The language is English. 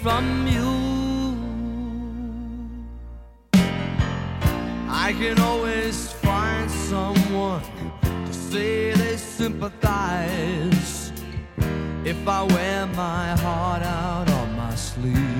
from you. I can always find someone to say they sympathize if I wear my heart out on my sleeve.